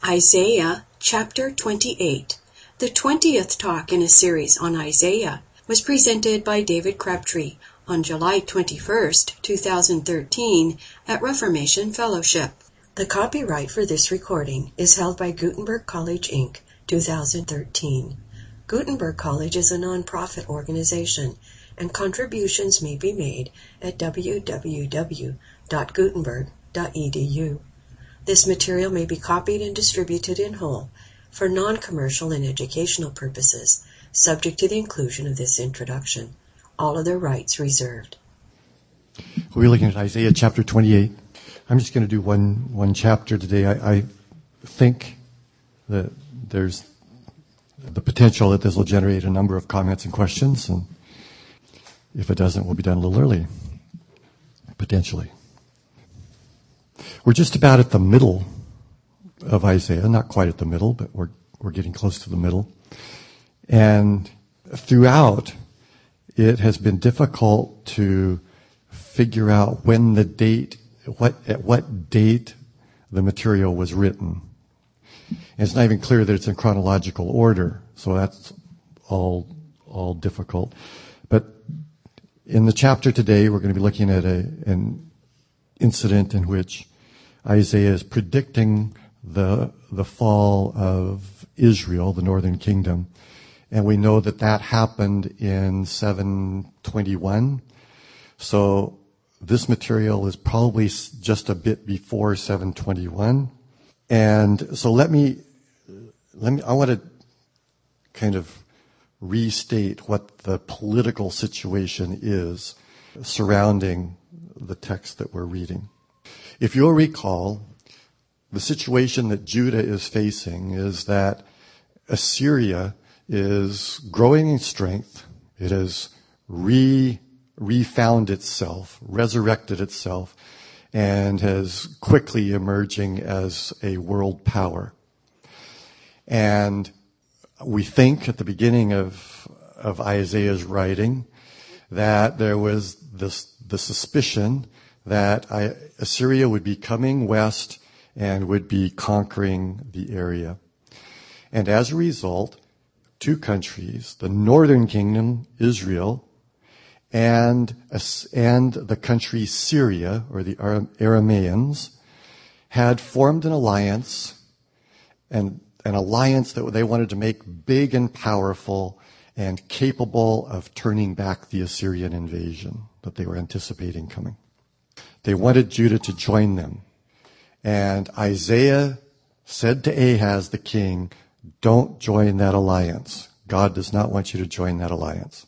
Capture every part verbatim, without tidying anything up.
Isaiah chapter twenty-eight. The twentieth talk in a series on Isaiah was presented by David Crabtree on July twenty-first, two thousand thirteen at Reformation Fellowship. The copyright for this recording is held by Gutenberg College, Incorporated, two thousand thirteen. Gutenberg College is a non-profit organization, and contributions may be made at w w w dot gutenberg dot e d u. This material may be copied and distributed in whole for non-commercial and educational purposes, subject to the inclusion of this introduction. All other rights reserved. We're looking at Isaiah chapter twenty-eight. I'm just going to do one one chapter today. I, I think that there's the potential that this will generate a number of comments and questions, and if it doesn't, we'll be done a little early, potentially. We're just about at the middle of Isaiah, not quite at the middle, but we're we're getting close to the middle. And throughout, it has been difficult to figure out when the date, what at what date the material was written. And it's not even clear that it's in chronological order, so that's all all difficult. But in the chapter today, we're going to be looking at a, an incident in which Isaiah is predicting the the fall of Israel, the northern kingdom. And we know that that happened in seven twenty-one. So this material is probably just a bit before seven twenty-one. And so let me, let me, I want to kind of restate what the political situation is surrounding the text that we're reading. If you'll recall, the situation that Judah is facing is that Assyria is growing in strength. It has re, refound itself, resurrected itself, and has quickly emerging as a world power. And we think at the beginning of, of Isaiah's writing that there was this, the suspicion that Assyria would be coming west and would be conquering the area. And as a result, two countries, the northern kingdom, Israel, and, and the country Syria, or the Arameans, had formed an alliance, and an alliance that they wanted to make big and powerful and capable of turning back the Assyrian invasion that they were anticipating coming. They wanted Judah to join them. And Isaiah said to Ahaz the king, don't join that alliance. God does not want you to join that alliance.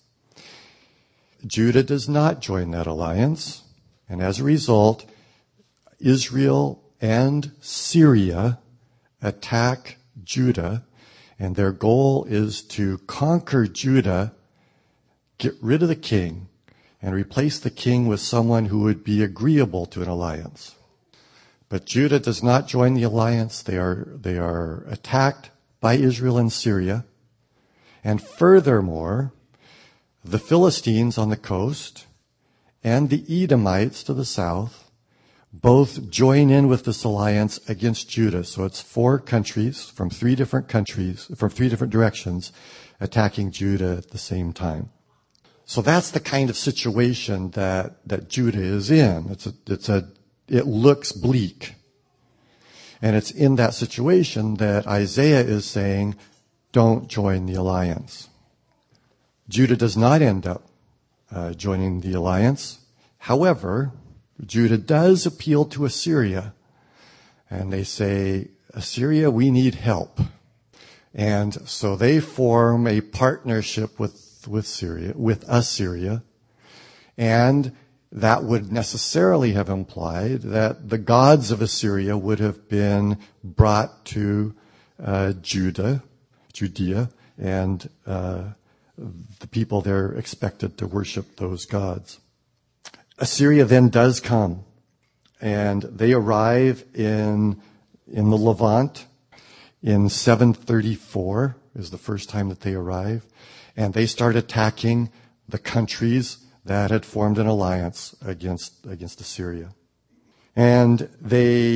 Judah does not join that alliance. And as a result, Israel and Syria attack Judah. And their goal is to conquer Judah, get rid of the king, and replace the king with someone who would be agreeable to an alliance. But Judah does not join the alliance. They are, they are attacked by Israel and Syria. And furthermore, the Philistines on the coast and the Edomites to the south both join in with this alliance against Judah. So it's four countries from three different countries, from three different directions, attacking Judah at the same time. So that's the kind of situation that, that Judah is in. It's a, it's a, it looks bleak. And it's in that situation that Isaiah is saying, don't join the alliance. Judah does not end up uh, joining the alliance. However, Judah does appeal to Assyria. And they say, Assyria, we need help. And so they form a partnership with with Syria, with Assyria, and that would necessarily have implied that the gods of Assyria would have been brought to uh, Judah, Judea, and uh, the people there expected to worship those gods. Assyria then does come, and they arrive in in the Levant in seven thirty-four is the first time that they arrive. And they start attacking the countries that had formed an alliance against, against Assyria. And they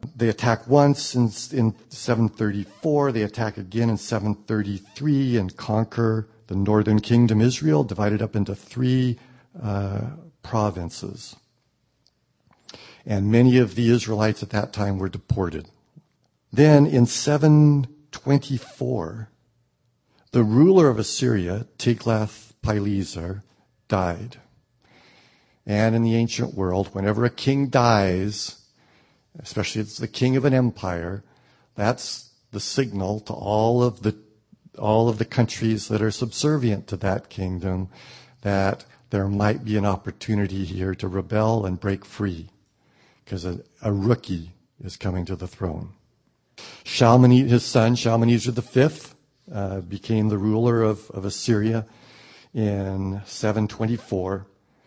They attack once in, in seven thirty-four. They attack again in seven thirty-three and conquer the northern kingdom Israel, divided up into three uh, provinces. And many of the Israelites at that time were deported. Then in seven twenty-four, the ruler of Assyria, Tiglath-Pileser, died. And in the ancient world, whenever a king dies, especially if it's the king of an empire, that's the signal to all of the all of the countries that are subservient to that kingdom that there might be an opportunity here to rebel and break free, because a, a rookie is coming to the throne. Shalmaneser, his son, Shalmaneser the fifth, uh, became the ruler of, of Assyria in seven twenty-four.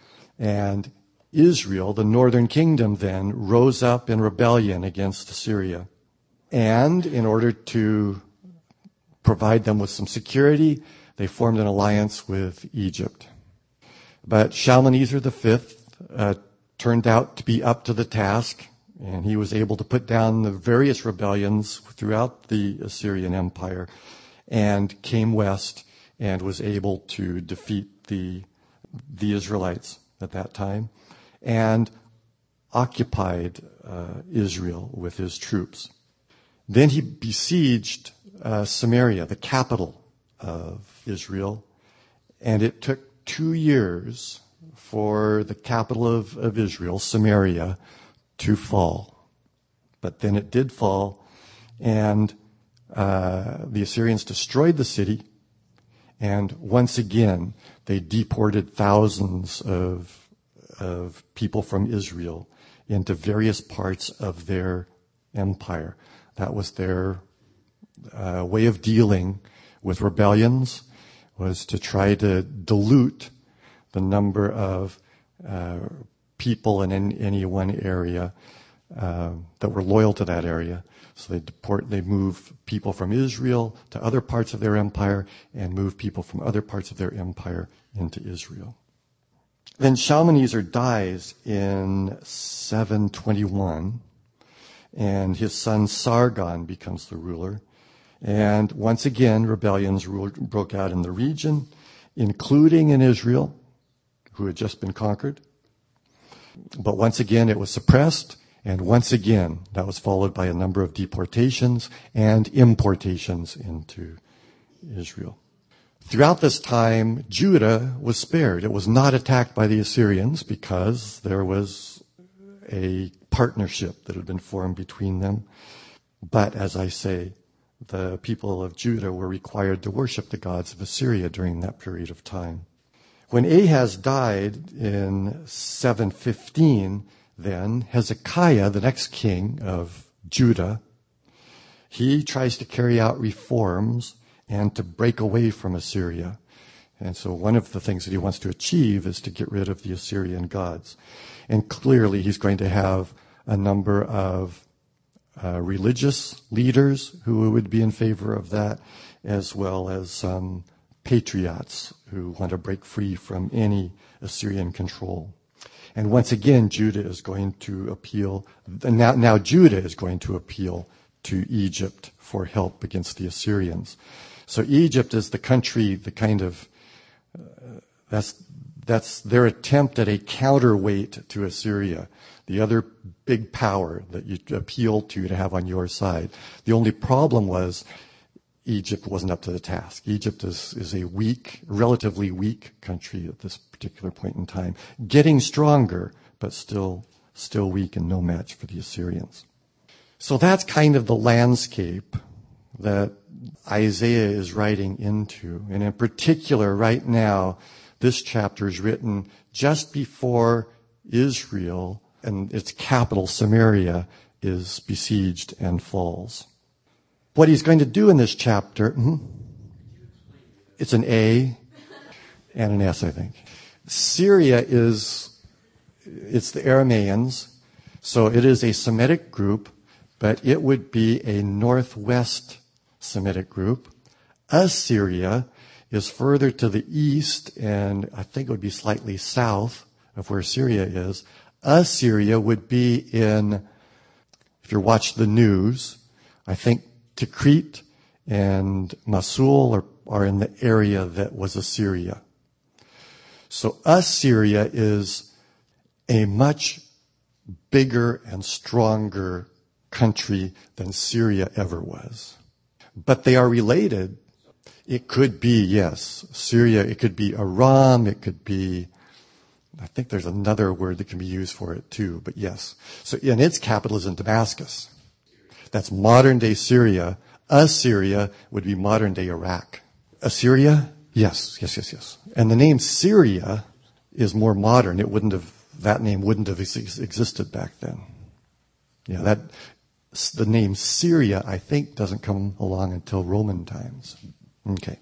And Israel, the northern kingdom, then rose up in rebellion against Assyria. And in order to provide them with some security, they formed an alliance with Egypt. But Shalmaneser the fifth uh, turned out to be up to the task, and he was able to put down the various rebellions throughout the Assyrian Empire and came west and was able to defeat the, the Israelites at that time and occupied uh, Israel with his troops. Then he besieged uh, Samaria, the capital of Israel, and it took two years for the capital of, of Israel, Samaria, to fall. But then it did fall, and uh, the Assyrians destroyed the city, and once again they deported thousands of of people from Israel into various parts of their empire. That was their uh, way of dealing with rebellions, was to try to dilute the number of uh, people in any, any one area uh, that were loyal to that area. So they deport, they move people from Israel to other parts of their empire and move people from other parts of their empire into Israel. Then Shalmaneser dies in seven twenty-one, and his son Sargon becomes the ruler. And once again, rebellions broke out in the region, including in Israel, who had just been conquered. But once again, it was suppressed, and once again, that was followed by a number of deportations and importations into Israel. Throughout this time, Judah was spared. It was not attacked by the Assyrians because there was a partnership that had been formed between them. But as I say, the people of Judah were required to worship the gods of Assyria during that period of time. When Ahaz died in seven fifteen, then Hezekiah, the next king of Judah, he tries to carry out reforms and to break away from Assyria. And so one of the things that he wants to achieve is to get rid of the Assyrian gods. And clearly he's going to have a number of uh, religious leaders who would be in favor of that, as well as some patriots who want to break free from any Assyrian control. And once again, Judah is going to appeal, now, now Judah is going to appeal to Egypt for help against the Assyrians. So Egypt is the country, the kind of, uh, that's, that's their attempt at a counterweight to Assyria, the other big power that you appeal to to have on your side. The only problem was Egypt wasn't up to the task. Egypt is, is a weak, relatively weak country at this particular point in time, getting stronger, but still, still weak and no match for the Assyrians. So that's kind of the landscape that Isaiah is writing into. And in particular, right now, this chapter is written just before Israel and its capital, Samaria, is besieged and falls. What he's going to do in this chapter, mm-hmm, it's an A and an S, I think. Syria is, it's the Arameans, so it is a Semitic group, but it would be a northwest Semitic group. Assyria is further to the east, and I think it would be slightly south of where Syria is. Assyria would be in if you watch the news, I think Tikrit and Mosul are, are in the area that was Assyria. So Assyria is a much bigger and stronger country than Syria ever was. But they are related. It could be, yes, Syria. It could be Aram. It could be, I think there's another word that can be used for it too, but yes. So, and its capital is in Damascus. That's modern day Syria. Assyria would be modern day Iraq. Assyria? Yes, yes, yes, yes. And the name Syria is more modern. It wouldn't have, that name wouldn't have ex- existed back then. Yeah, that, the name Syria, I think, doesn't come along until Roman times. Okay.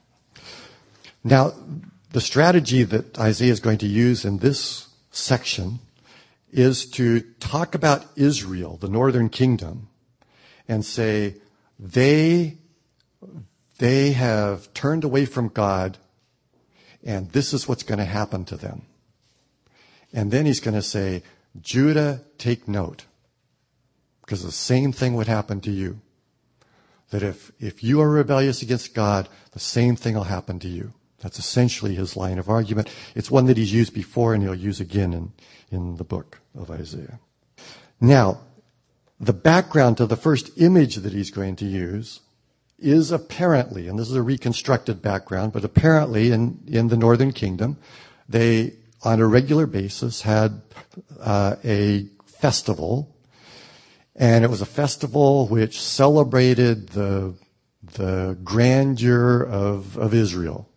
Now, the strategy that Isaiah is going to use in this section is to talk about Israel, the northern kingdom, and say they, they have turned away from God, and this is what's going to happen to them. And then he's going to say, Judah, take note, because the same thing would happen to you. That if, if you are rebellious against God, the same thing will happen to you. That's essentially his line of argument. It's one that he's used before and he'll use again in, in the book of Isaiah. Now, the background to the first image that he's going to use is apparently, and this is a reconstructed background, but apparently in, in the northern kingdom, they, on a regular basis, had uh, a festival. And it was a festival which celebrated the, the grandeur of, of Israel.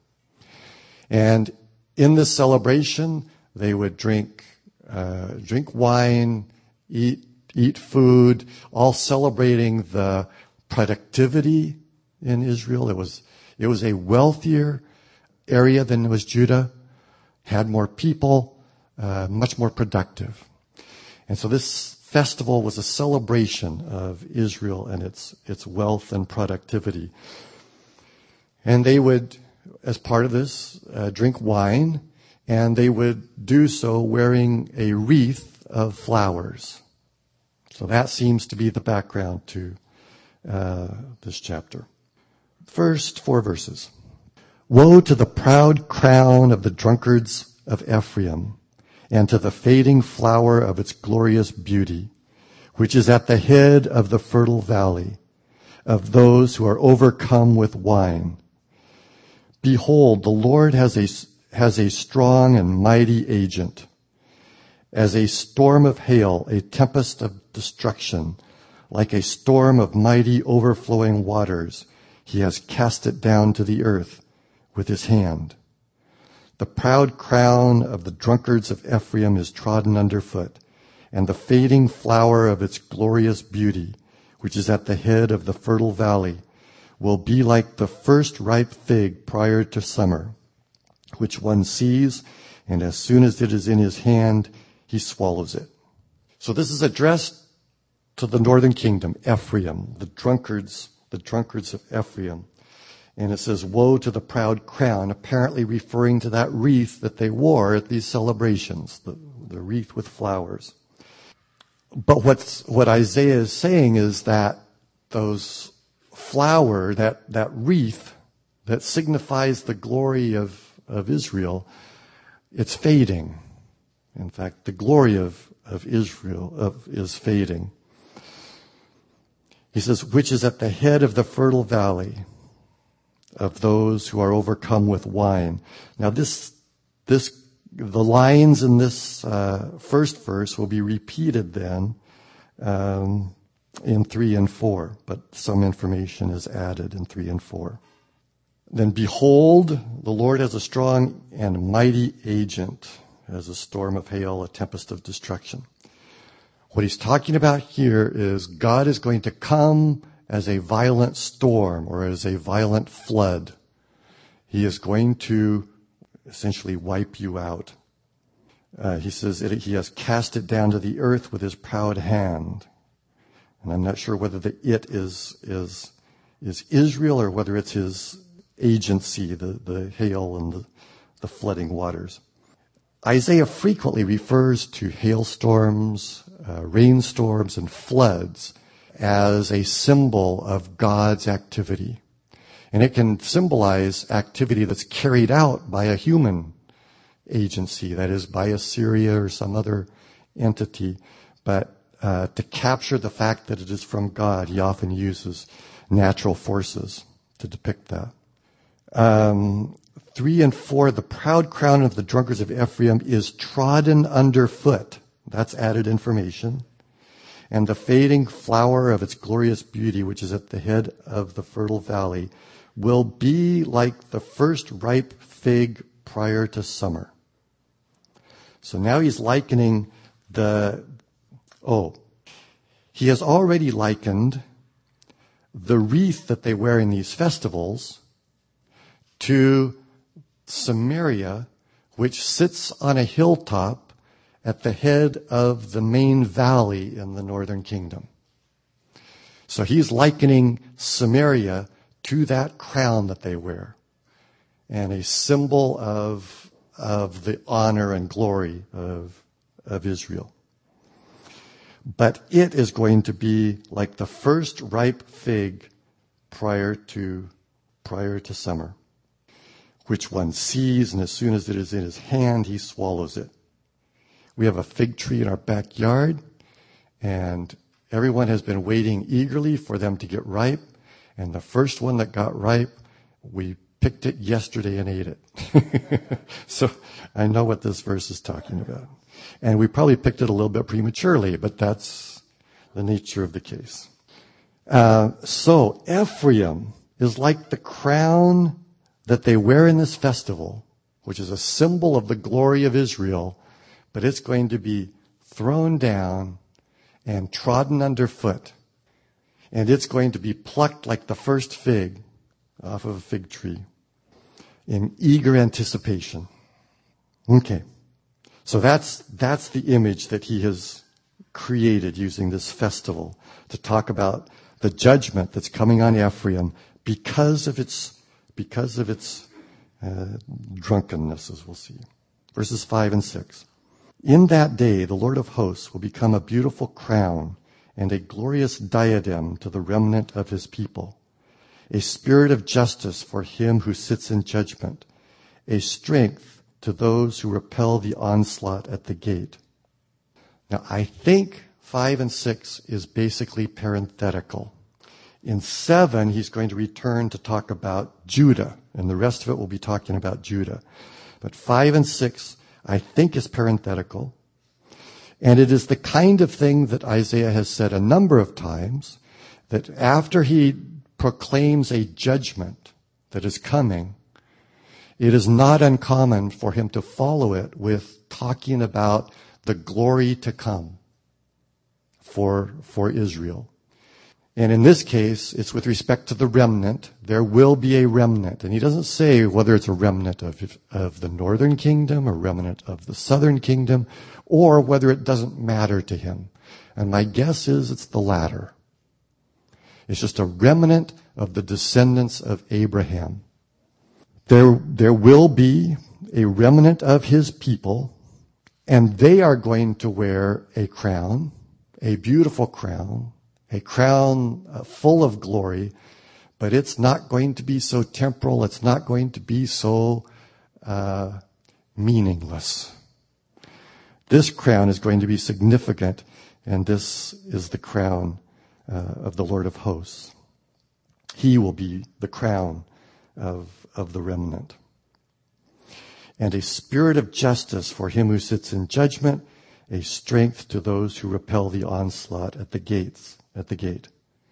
And in this celebration, they would drink, uh, drink wine, eat, eat food, all celebrating the productivity in Israel. It was, it was a wealthier area than was Judah, had more people, uh, much more productive. And so this festival was a celebration of Israel and its its wealth and productivity. And they would, as part of this, uh, drink wine, and they would do so wearing a wreath of flowers. So that seems to be the background to uh, this chapter. First four verses. Woe to the proud crown of the drunkards of Ephraim, and to the fading flower of its glorious beauty, which is at the head of the fertile valley, of those who are overcome with wine. Behold, the Lord has a, has a strong and mighty agent. As a storm of hail, a tempest of destruction, like a storm of mighty overflowing waters, he has cast it down to the earth with his hand. The proud crown of the drunkards of Ephraim is trodden underfoot, and the fading flower of its glorious beauty, which is at the head of the fertile valley, will be like the first ripe fig prior to summer, which one sees, and as soon as it is in his hand, he swallows it. So this is addressed to the northern kingdom, Ephraim, the drunkards, the drunkards of Ephraim. And it says, woe to the proud crown, apparently referring to that wreath that they wore at these celebrations, the, the wreath with flowers. But what's, what Isaiah is saying is that those flower, that, that wreath that signifies the glory of, of Israel, it's fading. In fact, the glory of, of Israel of, is fading. He says, which is at the head of the fertile valley, of those who are overcome with wine. Now this, this, the lines in this uh, first verse will be repeated then um, in three and four, but some information is added in three and four. Then behold, the Lord has a strong and mighty agent, as a storm of hail, a tempest of destruction. What he's talking about here is God is going to come as a violent storm or as a violent flood. He is going to essentially wipe you out. Uh, he says it, he has cast it down to the earth with his proud hand. And I'm not sure whether the it is, is, is Israel or whether it's his agency, the, the hail and the, the flooding waters. Isaiah frequently refers to hailstorms, uh, rainstorms, and floods as a symbol of God's activity. And it can symbolize activity that's carried out by a human agency, that is, by Assyria or some other entity. But uh, to capture the fact that it is from God, he often uses natural forces to depict that. Um, three and four, the proud crown of the drunkards of Ephraim is trodden underfoot. That's added information. And the fading flower of its glorious beauty, which is at the head of the fertile valley, will be like the first ripe fig prior to summer. So now he's likening the, oh, he has already likened the wreath that they wear in these festivals to Samaria, which sits on a hilltop at the head of the main valley in the northern kingdom. So he's likening Samaria to that crown that they wear, and a symbol of, of the honor and glory of, of Israel. But it is going to be like the first ripe fig prior to, prior to summer, which one sees, and as soon as it is in his hand, he swallows it. We have a fig tree in our backyard, and everyone has been waiting eagerly for them to get ripe. And the first one that got ripe, we picked it yesterday and ate it. So I know what this verse is talking about. And we probably picked it a little bit prematurely, but that's the nature of the case. Uh, so Ephraim is like the crown that they wear in this festival, which is a symbol of the glory of Israel, but it's going to be thrown down and trodden underfoot. And it's going to be plucked like the first fig off of a fig tree in eager anticipation. Okay. So that's, that's the image that he has created using this festival to talk about the judgment that's coming on Ephraim because of its, because of its uh, drunkenness, as we'll see. Verses five and six. In that day, the Lord of hosts will become a beautiful crown and a glorious diadem to the remnant of his people, a spirit of justice for him who sits in judgment, a strength to those who repel the onslaught at the gate. Now, I think five and six is basically parenthetical. In seven, he's going to return to talk about Judah, and the rest of it will be talking about Judah. But five and six, I think, is parenthetical. And it is the kind of thing that Isaiah has said a number of times, that after he proclaims a judgment that is coming, it is not uncommon for him to follow it with talking about the glory to come for, for Israel. And in this case, it's with respect to the remnant. There will be a remnant. And he doesn't say whether it's a remnant of, of the northern kingdom, or remnant of the southern kingdom, or whether it doesn't matter to him. And my guess is it's the latter. It's just a remnant of the descendants of Abraham. There, there will be a remnant of his people, and they are going to wear a crown, a beautiful crown, a crown uh, full of glory, but it's not going to be so temporal. It's not going to be so uh, meaningless. This crown is going to be significant, and this is the crown uh, of the Lord of hosts. He will be the crown of, of the remnant. And a spirit of justice for him who sits in judgment, a strength to those who repel the onslaught at the gates. At the gate.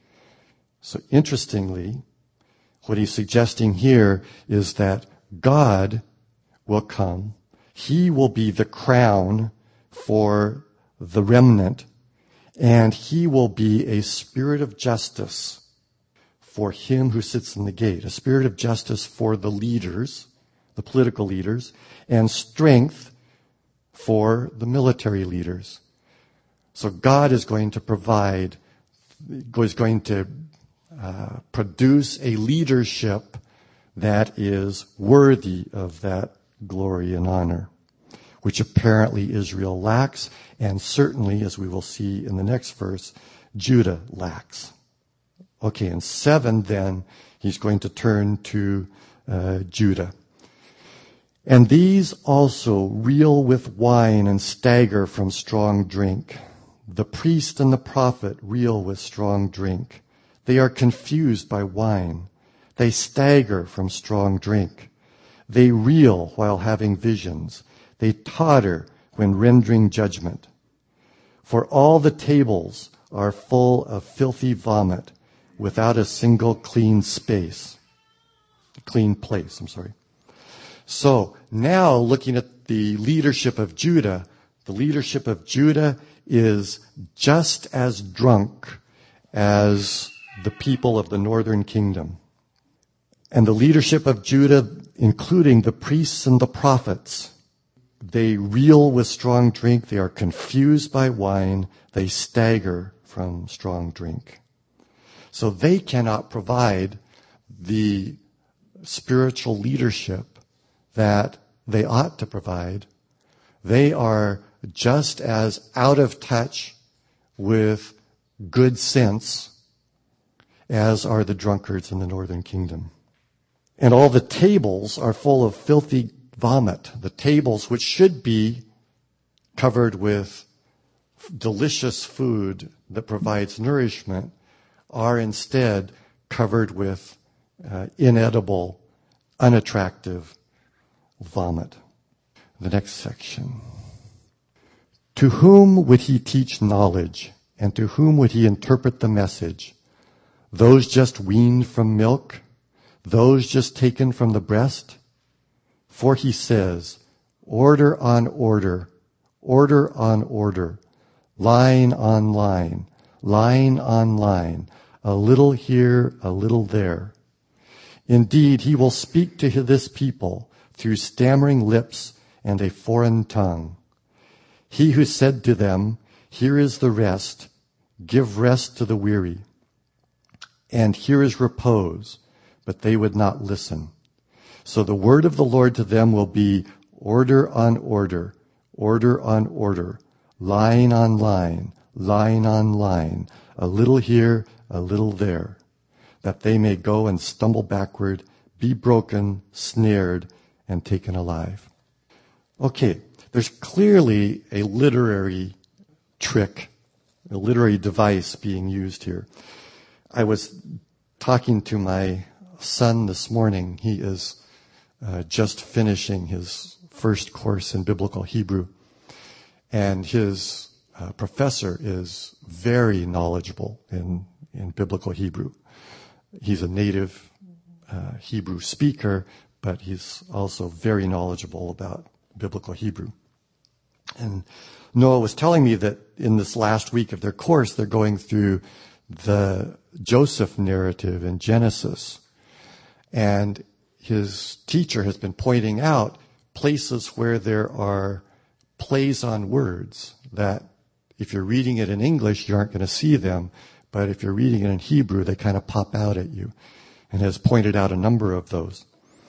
So interestingly, what he's suggesting here is that God will come. He will be the crown for the remnant, and he will be a spirit of justice for him who sits in the gate, a spirit of justice for the leaders, the political leaders, and strength for the military leaders. So God is going to provide is going to uh, produce a leadership that is worthy of that glory and honor. which apparently Israel lacks, and certainly, as we will see in the next verse, Judah lacks. Okay, in seven then, he's going to turn to uh, Judah. And these also reel with wine and stagger from strong drink. The priest and the prophet reel with strong drink. They are confused by wine. They stagger from strong drink. They reel while having visions. They totter when rendering judgment. For all the tables are full of filthy vomit, without a single clean space. Clean place, I'm sorry. So now looking at the leadership of Judah, the leadership of Judah is just as drunk as the people of the northern kingdom. And the leadership of Judah, including the priests and the prophets, they reel with strong drink. They are confused by wine. They stagger from strong drink. So they cannot provide the spiritual leadership that they ought to provide. They are just as out of touch with good sense as are the drunkards in the northern kingdom. And all the tables are full of filthy vomit. The tables, which should be covered with delicious food that provides nourishment, are instead covered with uh, inedible, unattractive vomit. The next section. To whom would he teach knowledge, and to whom would he interpret the message? Those just weaned from milk? Those just taken from the breast? For he says, order on order, order on order, line on line, line on line, a little here, a little there. Indeed, he will speak to this people through stammering lips and a foreign tongue. He who said to them, here is the rest, give rest to the weary. And here is repose, but they would not listen. So the word of the Lord to them will be order on order, order on order, line on line, line on line, a little here, a little there, that they may go and stumble backward, be broken, snared, and taken alive. Okay, there's clearly a literary trick, a literary device being used here. I was talking to my son this morning. He is uh, just finishing his first course in biblical Hebrew. And his uh, professor is very knowledgeable in, in biblical Hebrew. He's a native uh, Hebrew speaker, but he's also very knowledgeable about biblical Hebrew. And Noah was telling me that in this last week of their course, they're going through the Joseph narrative in Genesis. And his teacher has been pointing out places where there are plays on words that if you're reading it in English, you aren't going to see them. But if you're reading it in Hebrew, they kind of pop out at you, and has pointed out a number of those.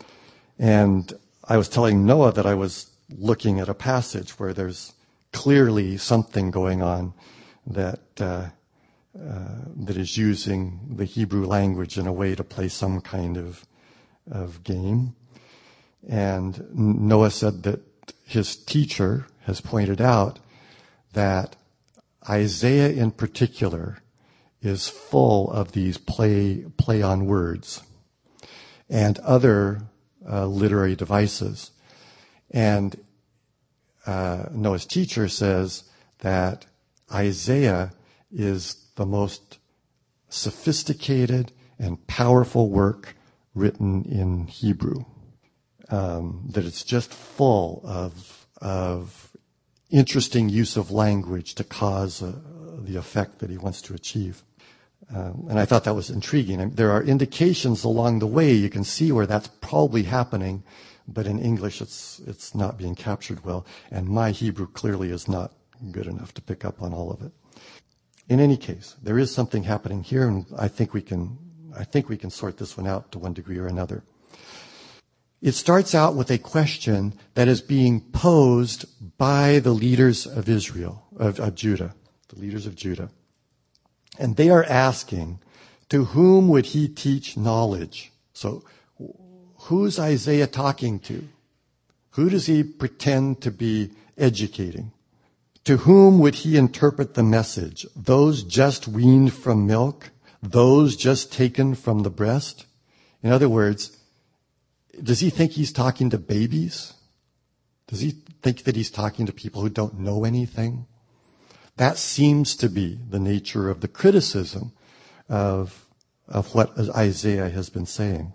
And I was telling Noah that I was looking at a passage where there's clearly something going on that uh, uh, that is using the Hebrew language in a way to play some kind of of game. And Noah said that his teacher has pointed out that Isaiah in particular is full of these play play on words and other uh, literary devices. And uh, Noah's teacher says that Isaiah is the most sophisticated and powerful work written in Hebrew. Um, that it's just full of of interesting use of language to cause uh, the effect that he wants to achieve. Um, and I thought that was intriguing. And there are indications along the way you can see where that's probably happening, but in English it's it's not being captured well. And my Hebrew clearly is not good enough to pick up on all of it. In any case, there is something happening here, and I think we can I think we can sort this one out to one degree or another. It starts out with a question that is being posed by the leaders of Israel, of, of Judah, the leaders of Judah. And they are asking, to whom would he teach knowledge? So who's Isaiah talking to? Who does he pretend to be educating? To whom would he interpret the message? Those just weaned from milk? Those just taken from the breast? In other words, does he think he's talking to babies? Does he think that he's talking to people who don't know anything? That seems to be the nature of the criticism of, of what Isaiah has been saying.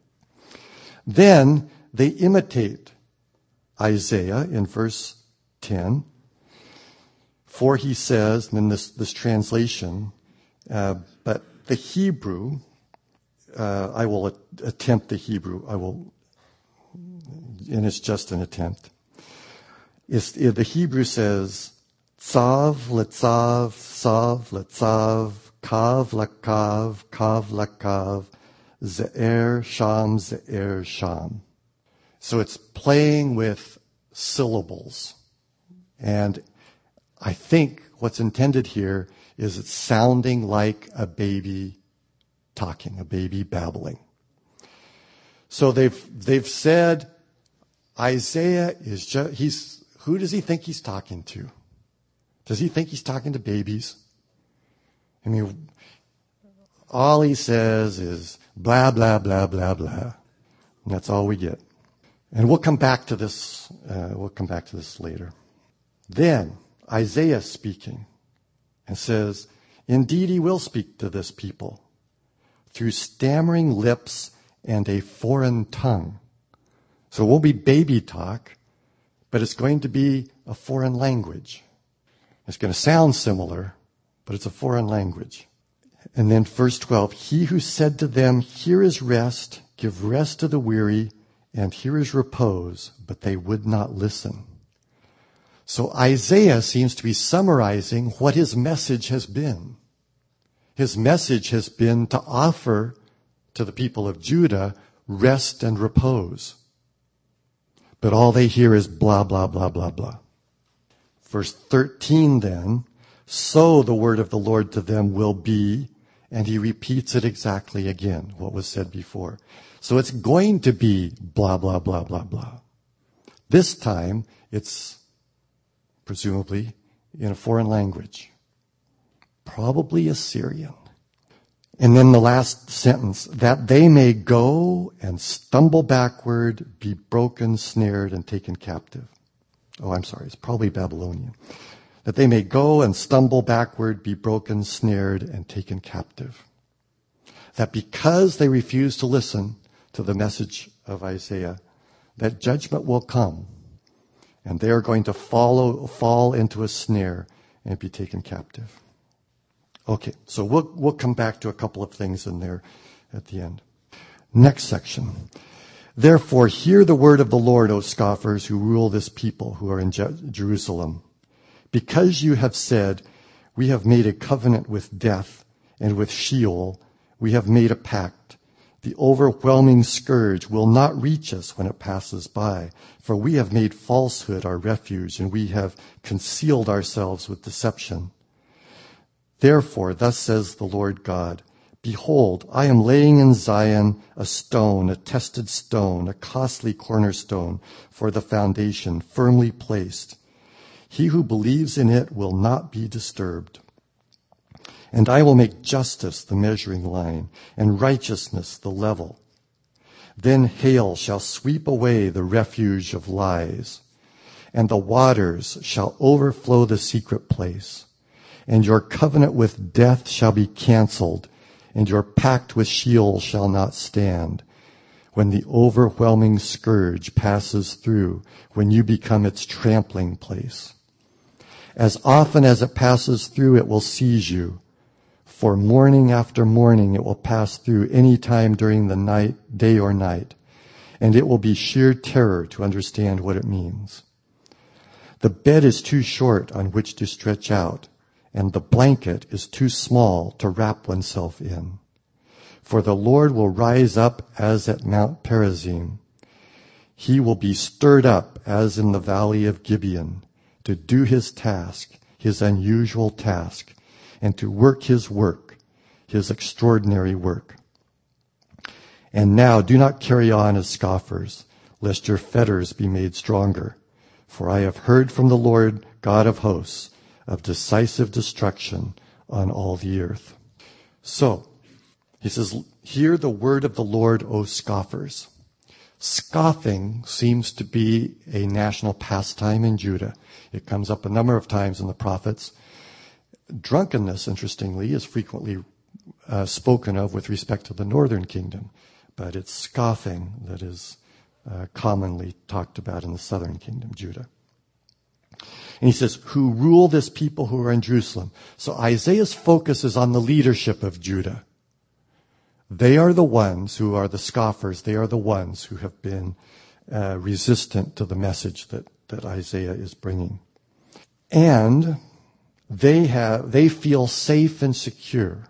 Then they imitate Isaiah in verse ten. For he says, and in this, this translation, uh, but the Hebrew, uh, I will a- attempt the Hebrew, I will, and it's just an attempt. It's, the Hebrew says, Tzav letzav, sav letzav, kav lakav, kav lakav, ze'er sham, ze'er sham. So it's playing with syllables. And I think what's intended here is it's sounding like a baby talking, a baby babbling. So they've, they've said, Isaiah is just, he's, who does he think he's talking to? Does he think he's talking to babies? I mean, all he says is blah, blah, blah, blah, blah. And that's all we get. And we'll come back to this, uh, we'll come back to this later. Then Isaiah speaking and says, indeed he will speak to this people through stammering lips and a foreign tongue. So it won't be baby talk, but it's going to be a foreign language. It's going to sound similar, but it's a foreign language. And then verse twelve, he who said to them, here is rest, give rest to the weary, and here is repose, but they would not listen. So Isaiah seems to be summarizing what his message has been. His message has been to offer to the people of Judah rest and repose. But all they hear is blah, blah, blah, blah, blah. Verse thirteen then, so the word of the Lord to them will be, and he repeats it exactly again, what was said before. So it's going to be blah, blah, blah, blah, blah. This time, it's presumably in a foreign language, probably Assyrian. And then the last sentence, that they may go and stumble backward, be broken, snared, and taken captive. Oh, I'm sorry, it's probably Babylonian. That they may go and stumble backward, be broken, snared, and taken captive. That because they refuse to listen to the message of Isaiah, that judgment will come, and they are going to follow, fall into a snare and be taken captive. Okay, so we'll, we'll come back to a couple of things in there at the end. Next section. Therefore, hear the word of the Lord, O scoffers who rule this people who are in Je- Jerusalem. Because you have said, we have made a covenant with death, and with Sheol we have made a pact. The overwhelming scourge will not reach us when it passes by, for we have made falsehood our refuge, and we have concealed ourselves with deception. Therefore, thus says the Lord God, behold, I am laying in Zion a stone, a tested stone, a costly cornerstone for the foundation, firmly placed. He who believes in it will not be disturbed. And I will make justice the measuring line, and righteousness the level. Then hail shall sweep away the refuge of lies, and the waters shall overflow the secret place. And your covenant with death shall be canceled, and your pact with Sheol shall not stand. When the overwhelming scourge passes through, when you become its trampling place. As often as it passes through, it will seize you. For morning after morning, it will pass through any time during the night, day or night. And it will be sheer terror to understand what it means. The bed is too short on which to stretch out, and the blanket is too small to wrap oneself in. For the Lord will rise up as at Mount Perazim. He will be stirred up as in the valley of Gibeon to do his task, his unusual task, and to work his work, his extraordinary work. And now do not carry on as scoffers, lest your fetters be made stronger. For I have heard from the Lord God of hosts of decisive destruction on all the earth. So, he says, hear the word of the Lord, O scoffers. Scoffing seems to be a national pastime in Judah. It comes up a number of times in the prophets. Drunkenness, interestingly, is frequently uh, spoken of with respect to the northern kingdom, but it's scoffing that is uh, commonly talked about in the southern kingdom, Judah. And he says, who rule this people who are in Jerusalem. So Isaiah's focus is on the leadership of Judah. They are the ones who are the scoffers. They are the ones who have been uh, resistant to the message that, that Isaiah is bringing. And they have, they feel safe and secure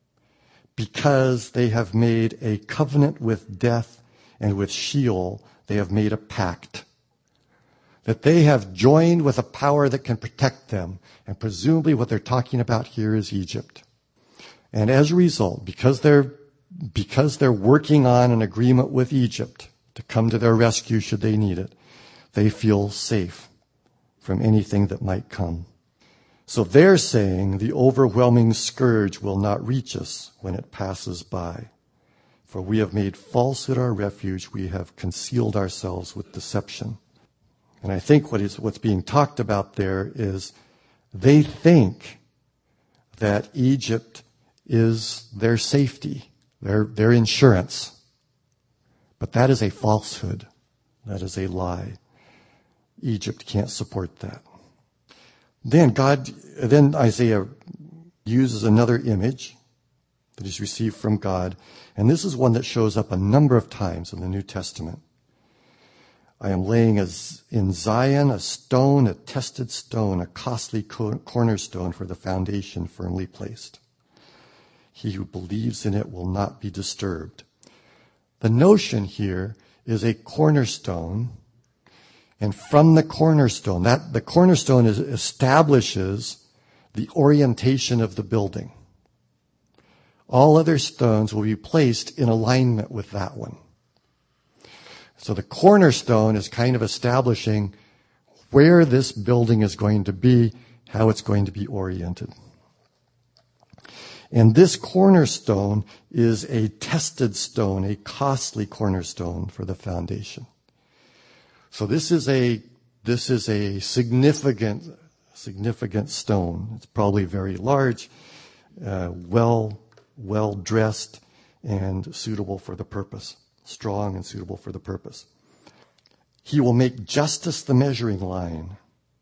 because they have made a covenant with death and with Sheol. They have made a pact that they have joined with a power that can protect them. And presumably what they're talking about here is Egypt. And as a result, because they're because they're working on an agreement with Egypt to come to their rescue should they need it, they feel safe from anything that might come. So they're saying the overwhelming scourge will not reach us when it passes by. For we have made falsehood our refuge. We have concealed ourselves with deception. And I think what is, what's being talked about there is they think that Egypt is their safety, their, their insurance. But that is a falsehood. That is a lie. Egypt can't support that. Then God, then Isaiah uses another image that he's received from God. And this is one that shows up a number of times in the New Testament. I am laying as in Zion a stone, a tested stone, a costly cornerstone for the foundation firmly placed. He who believes in it will not be disturbed. The notion here is a cornerstone, and from the cornerstone, that the cornerstone is, establishes the orientation of the building. All other stones will be placed in alignment with that one. So the cornerstone is kind of establishing where this building is going to be, how it's going to be oriented. And this cornerstone is a tested stone, a costly cornerstone for the foundation. So this is a, this is a significant, significant stone. It's probably very large, uh, well, well dressed and suitable for the purpose. Strong and suitable for the purpose. He will make justice the measuring line.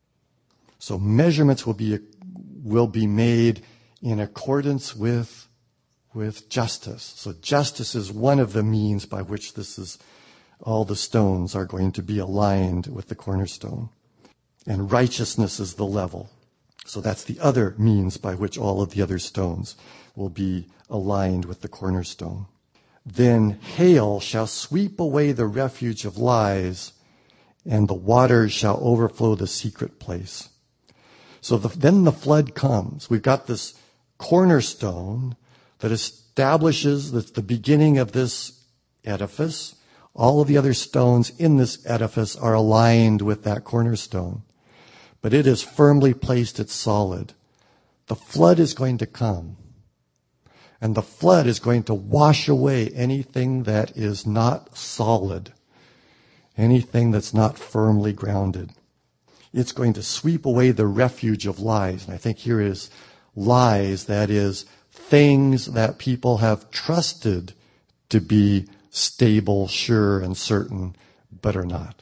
So measurements will be, will be made in accordance with, with justice. So justice is one of the means by which this is, all the stones are going to be aligned with the cornerstone. And righteousness is the level. So that's the other means by which all of the other stones will be aligned with the cornerstone. Then hail shall sweep away the refuge of lies, and the waters shall overflow the secret place. So the, then the flood comes. We've got this cornerstone that establishes that's the beginning of this edifice. All of the other stones in this edifice are aligned with that cornerstone. But it is firmly placed, it's solid. The flood is going to come. And the flood is going to wash away anything that is not solid, anything that's not firmly grounded. It's going to sweep away the refuge of lies. And I think here is lies, that is, things that people have trusted to be stable, sure, and certain, but are not.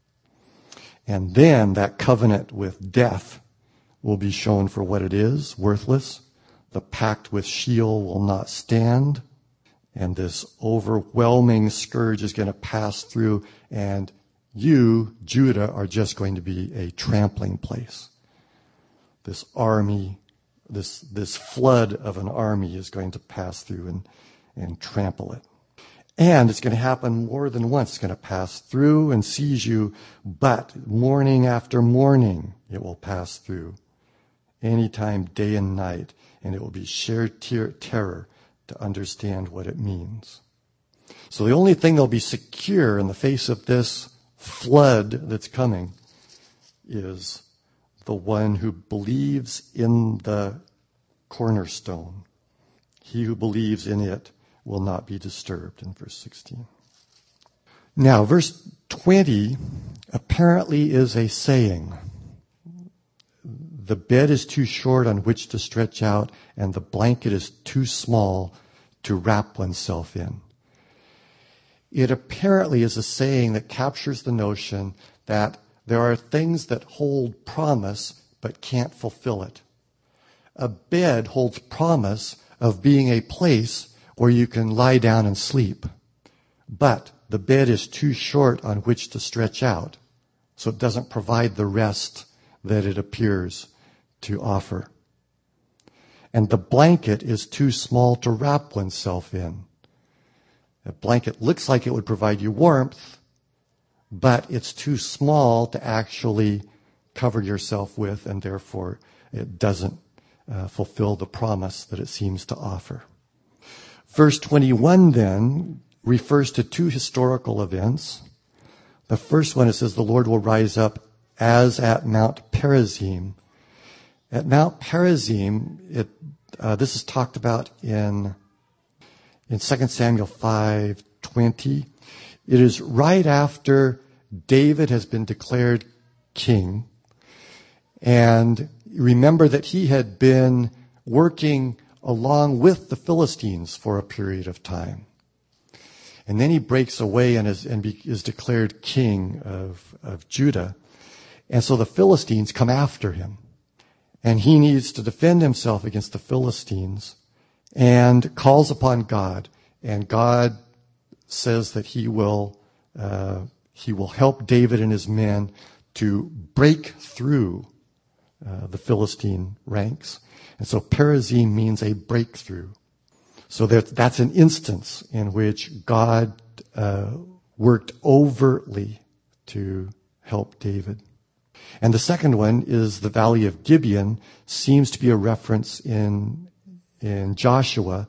And then that covenant with death will be shown for what it is, worthless. The pact with Sheol will not stand, and this overwhelming scourge is going to pass through, and you, Judah, are just going to be a trampling place. This army, this, this flood of an army is going to pass through and, and trample it. And it's going to happen more than once. It's going to pass through and seize you, but morning after morning it will pass through. Anytime, day and night, and it will be sheer ter- terror to understand what it means. So the only thing that'll be secure in the face of this flood that's coming is the one who believes in the cornerstone. He who believes in it will not be disturbed, in verse sixteen. Now, verse twenty apparently is a saying. The bed is too short on which to stretch out, and the blanket is too small to wrap oneself in. It apparently is a saying that captures the notion that there are things that hold promise but can't fulfill it. A bed holds promise of being a place where you can lie down and sleep. But the bed is too short on which to stretch out, so it doesn't provide the rest that it appears to offer. And the blanket is too small to wrap oneself in. A blanket looks like it would provide you warmth, but it's too small to actually cover yourself with, and therefore it doesn't uh, fulfill the promise that it seems to offer. Verse twenty-one then refers to two historical events. The first one, it says, the Lord will rise up as at Mount Perazim. At Mount Perazim, it, uh, this is talked about in, in Second Samuel five twenty. It is right after David has been declared king. And remember that he had been working along with the Philistines for a period of time. And then he breaks away and is, and be, is declared king of, of Judah. And so the Philistines come after him. And he needs to defend himself against the Philistines and calls upon God. And God says that he will, uh, he will help David and his men to break through uh, the Philistine ranks. And so Perazim means a breakthrough. So that, that's an instance in which God uh, worked overtly to help David. And the second one is the Valley of Gibeon, seems to be a reference in in Joshua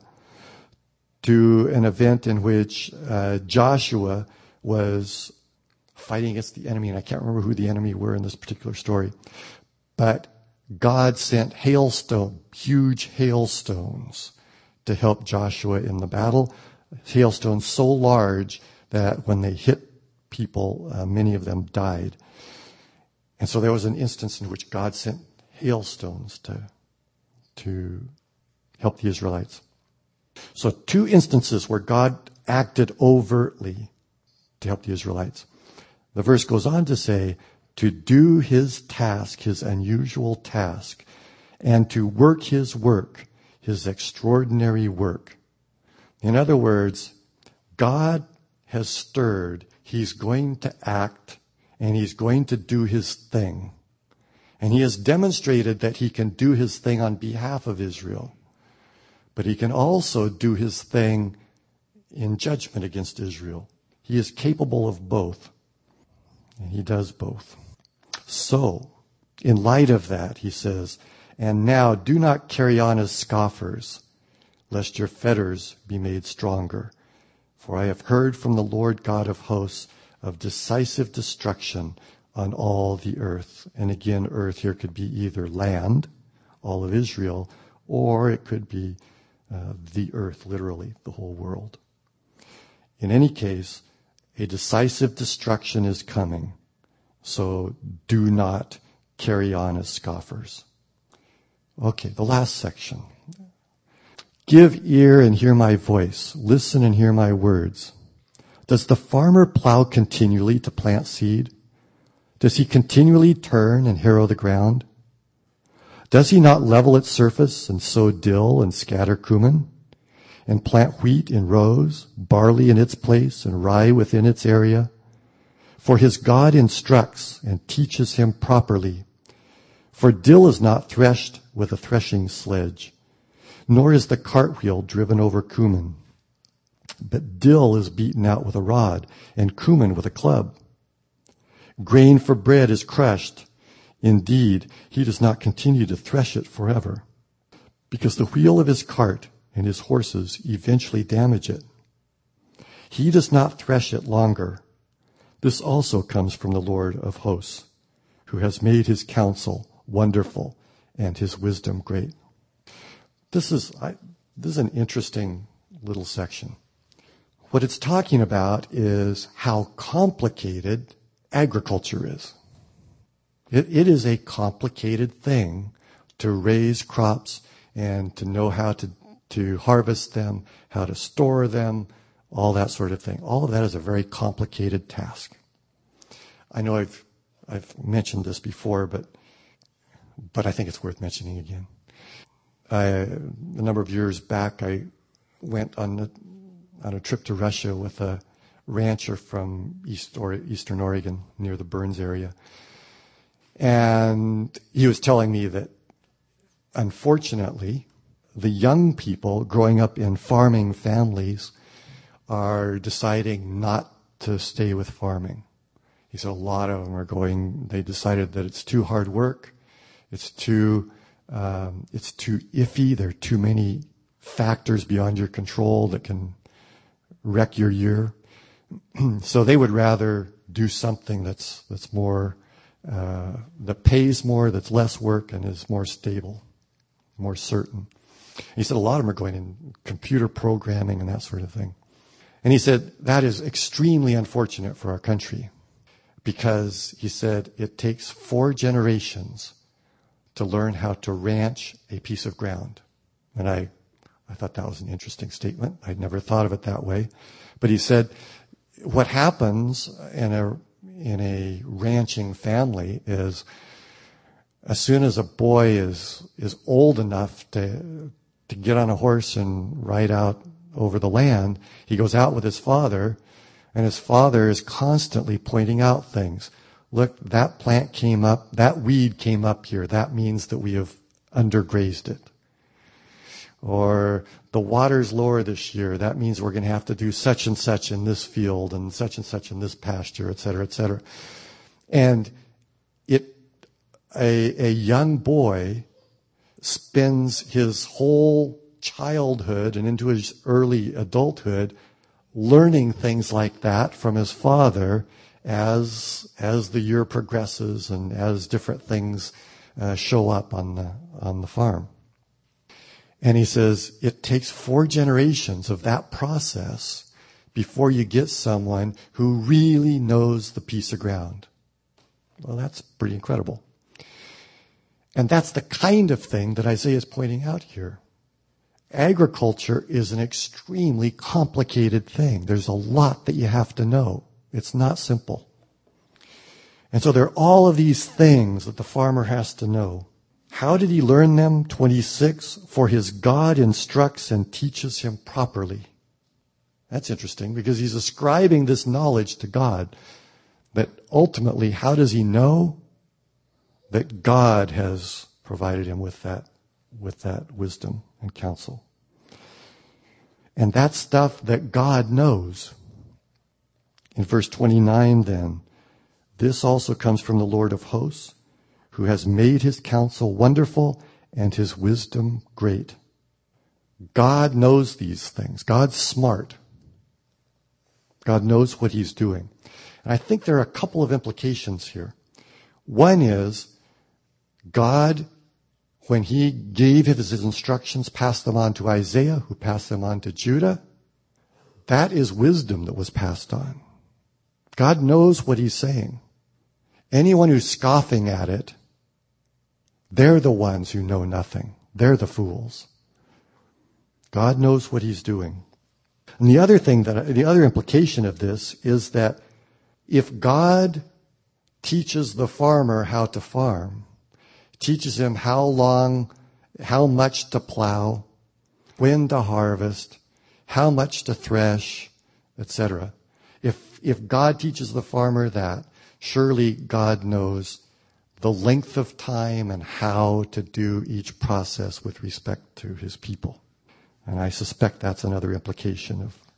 to an event in which uh, Joshua was fighting against the enemy, and I can't remember who the enemy were in this particular story. But God sent hailstone, huge hailstones to help Joshua in the battle. Hailstones so large that when they hit people, uh, many of them died. And so there was an instance in which God sent hailstones to, to help the Israelites. So two instances where God acted overtly to help the Israelites. The verse goes on to say, to do his task, his unusual task, and to work his work, his extraordinary work. In other words, God has stirred. He's going to act, and he's going to do his thing. And he has demonstrated that he can do his thing on behalf of Israel. But he can also do his thing in judgment against Israel. He is capable of both. And he does both. So, in light of that, he says, and now do not carry on as scoffers, lest your fetters be made stronger. For I have heard from the Lord God of hosts of decisive destruction on all the earth. And again, earth here could be either land, all of Israel, or it could be uh, the earth, literally, the whole world. In any case, a decisive destruction is coming. So do not carry on as scoffers. Okay, the last section. Give ear and hear my voice. Listen and hear my words. Does the farmer plow continually to plant seed? Does he continually turn and harrow the ground? Does he not level its surface and sow dill and scatter cumin? And plant wheat in rows, barley in its place, and rye within its area? For his God instructs and teaches him properly. For dill is not threshed with a threshing sledge, nor is the cartwheel driven over cumin. but dill is beaten out with a rod, and cumin with a club. Grain for bread is crushed. Indeed, he does not continue to thresh it forever, because the wheel of his cart and his horses eventually damage it. He does not thresh it longer. This also comes from the Lord of hosts, who has made his counsel wonderful and his wisdom great. This is, I, this is an interesting little section. What it's talking about is how complicated agriculture is. It, it is a complicated thing to raise crops and to know how to, to harvest them, how to store them, all that sort of thing. All of that is a very complicated task. I know I've I've mentioned this before, but but I think it's worth mentioning again. I, a number of years back, I went on a, on a trip to Russia with a rancher from East or, Eastern Oregon, near the Burns area. And he was telling me that, unfortunately, the young people growing up in farming families are deciding not to stay with farming. He said a lot of them are going, they decided that it's too hard work, it's too, um, it's too iffy, there are too many factors beyond your control that can wreck your year. So they would rather do something that's, that's more, uh, that pays more, that's less work, and is more stable, more certain. He said a lot of them are going in computer programming and that sort of thing. And he said that is extremely unfortunate for our country, because he said it takes four generations to learn how to ranch a piece of ground. And I, I thought that was an interesting statement. I'd never thought of it that way. But he said what happens in a, in a ranching family is, as soon as a boy is, is old enough to, to get on a horse and ride out over the land, he goes out with his father, and his father is constantly pointing out things. Look, that plant came up, that weed came up here. That means that we have undergrazed it. Or the water's lower this year. That means we're going to have to do such and such in this field and such and such in this pasture, et cetera, et cetera. And it, a, a young boy spends his whole childhood and into his early adulthood learning things like that from his father as as the year progresses and as different things uh, show up on the on the farm. And he says it takes four generations of that process before you get someone who really knows the piece of ground. Well, that's pretty incredible. And that's the kind of thing that Isaiah is pointing out here. Agriculture is an extremely complicated thing. There's a lot that you have to know. It's not simple. And so there are all of these things that the farmer has to know. How did he learn them? twenty-six, for his God instructs and teaches him properly. That's interesting, because he's ascribing this knowledge to God. But ultimately, how does he know? That God has provided him with that, with that wisdom and counsel. And that's stuff that God knows. In verse twenty-nine then, this also comes from the Lord of hosts, who has made his counsel wonderful and his wisdom great. God knows these things. God's smart. God knows what he's doing. And I think there are a couple of implications here. One is, God, when he gave his instructions, passed them on to Isaiah, who passed them on to Judah. That is wisdom that was passed on. God knows what he's saying. Anyone who's scoffing at it, they're the ones who know nothing. They're the fools. God knows what he's doing. And the other thing that, the other implication of this is that if God teaches the farmer how to farm, teaches him how long, how much to plow, when to harvest, how much to thresh, et cetera. If, if God teaches the farmer that, surely God knows the length of time and how to do each process with respect to his people. And I suspect that's another implication of,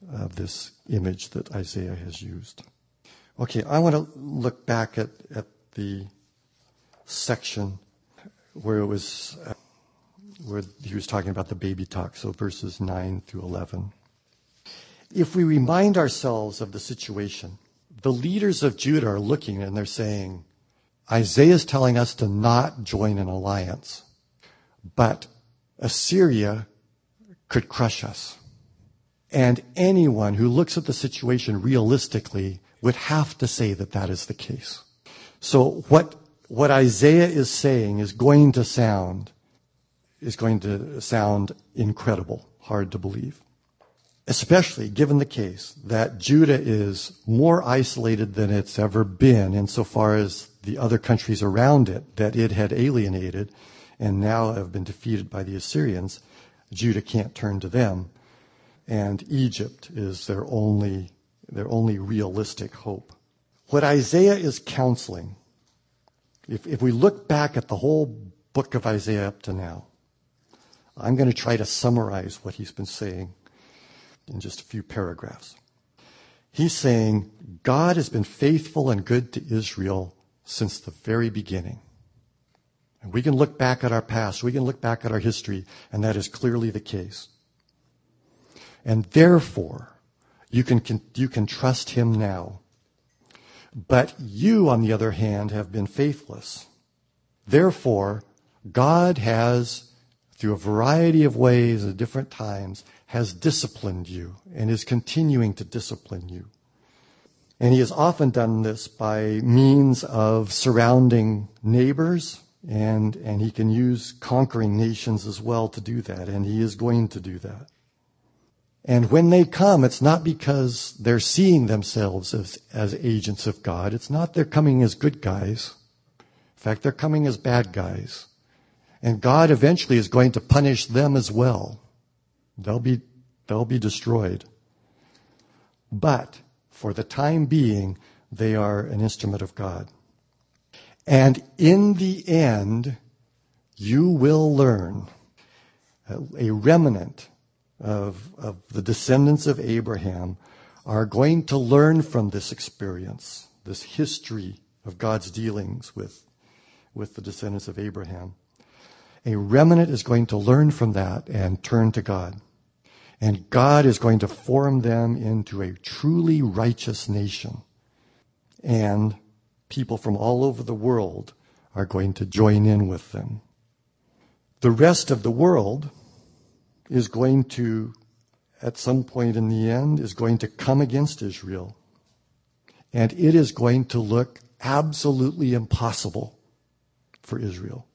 of this image that Isaiah has used. Okay, I want to look back at, at the section where it was, uh, where he was talking about the baby talk, so verses nine through eleven. If we remind ourselves of the situation, the leaders of Judah are looking and they're saying, Isaiah is telling us to not join an alliance, but Assyria could crush us. And anyone who looks at the situation realistically would have to say that that is the case. So what, what Isaiah is saying is going to sound, is going to sound incredible, hard to believe. Especially given the case that Judah is more isolated than it's ever been insofar as the other countries around it that it had alienated and now have been defeated by the Assyrians. Judah can't turn to them, and Egypt is their only, their only realistic hope. What Isaiah is counseling, if, if we look back at the whole book of Isaiah up to now, I'm going to try to summarize what he's been saying in just a few paragraphs. He's saying God has been faithful and good to Israel since the very beginning. And we can look back at our past, we can look back at our history, and that is clearly the case. And therefore, you can, can you can trust him now. But you, on the other hand, have been faithless. Therefore, God has, through a variety of ways at different times, has disciplined you and is continuing to discipline you. And he has often done this by means of surrounding neighbors, and, and he can use conquering nations as well to do that, and he is going to do that. And when they come, it's not because they're seeing themselves as, as agents of God. It's not they're coming as good guys. In fact, they're coming as bad guys. And God eventually is going to punish them as well. They'll be, they'll be destroyed. But for the time being, they are an instrument of God. And in the end, you will learn, a remnant of, of the descendants of Abraham are going to learn from this experience, this history of God's dealings with, with the descendants of Abraham. A remnant is going to learn from that and turn to God. And God is going to form them into a truly righteous nation. And people from all over the world are going to join in with them. The rest of the world is going to, at some point in the end, is going to come against Israel. And it is going to look absolutely impossible for Israel.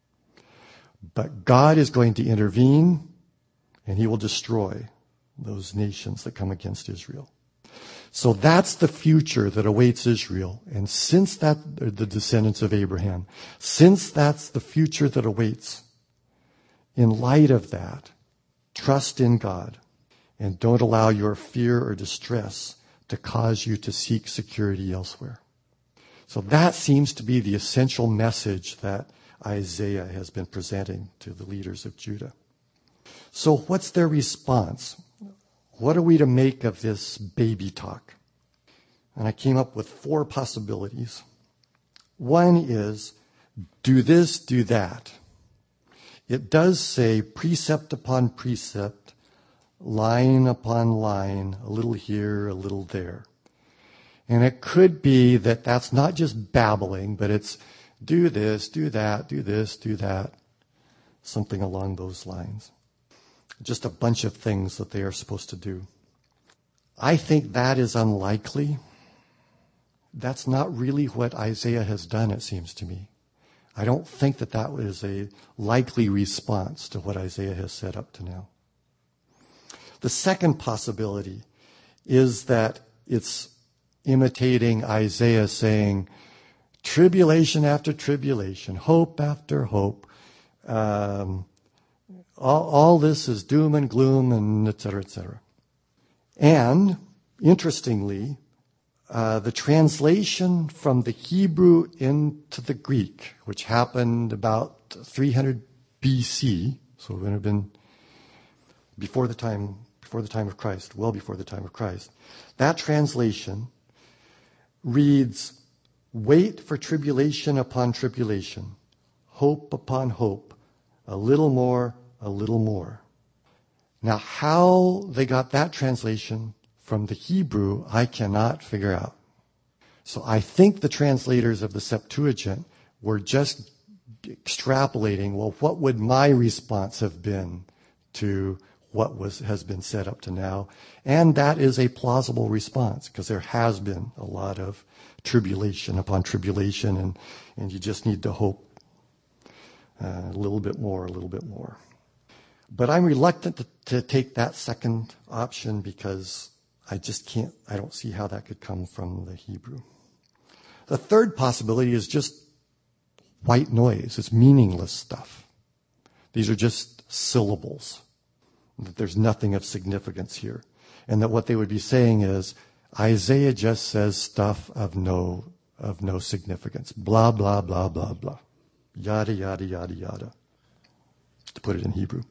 But God is going to intervene, and he will destroy those nations that come against Israel. So that's the future that awaits Israel. And since that, the descendants of Abraham, since that's the future that awaits, in light of that, trust in God and don't allow your fear or distress to cause you to seek security elsewhere. So that seems to be the essential message that Isaiah has been presenting to the leaders of Judah. So what's their response? What are we to make of this baby talk? And I came up with four possibilities. One is, do this, do that. It does say precept upon precept, line upon line, a little here, a little there. And it could be that that's not just babbling, but it's do this, do that, do this, do that. Something along those lines. Just a bunch of things that they are supposed to do. I think that is unlikely. That's not really what Isaiah has done, it seems to me. I don't think that that is a likely response to what Isaiah has said up to now. The second possibility is that it's imitating Isaiah saying, tribulation after tribulation, hope after hope, um, all, all this is doom and gloom, and et cetera, et cetera. And, interestingly, uh, the translation from the Hebrew into the Greek, which happened about three hundred B C, so it would have been before the time before the time of Christ, well before the time of Christ. That translation reads, wait for tribulation upon tribulation, hope upon hope, a little more, a little more. Now, how they got that translation from the Hebrew, I cannot figure out. So I think the translators of the Septuagint were just extrapolating, well, what would my response have been to what was has been said up to now? And that is a plausible response, because there has been a lot of tribulation upon tribulation, and, and you just need to hope uh, a little bit more, a little bit more. But I'm reluctant to, to take that second option because I just can't, I don't see how that could come from the Hebrew. The third possibility is just white noise. It's meaningless stuff. These are just syllables. That there's nothing of significance here. And that what they would be saying is, Isaiah just says stuff of no, of no significance. Blah, blah, blah, blah, blah. Yada, yada, yada, yada. To put it in Hebrew.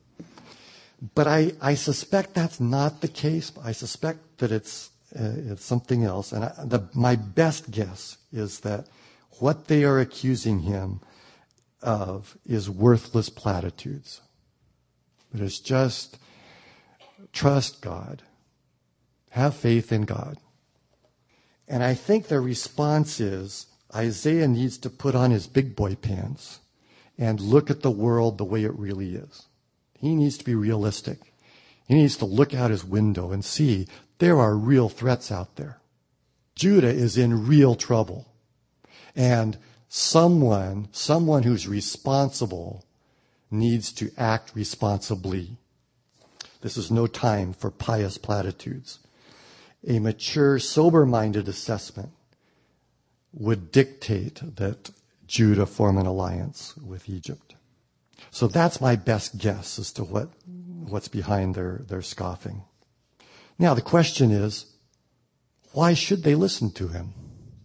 But I, I suspect that's not the case. I suspect that it's, uh, it's something else. And I, the, my best guess is that what they are accusing him of is worthless platitudes. It is just trust God. Have faith in God. And I think their response is Isaiah needs to put on his big boy pants and look at the world the way it really is. He needs to be realistic. He needs to look out his window and see there are real threats out there. Judah is in real trouble. And someone, someone who's responsible needs to act responsibly. This is no time for pious platitudes. A mature, sober-minded assessment would dictate that Judah form an alliance with Egypt. So that's my best guess as to what, what's behind their, their scoffing. Now the question is, why should they listen to him?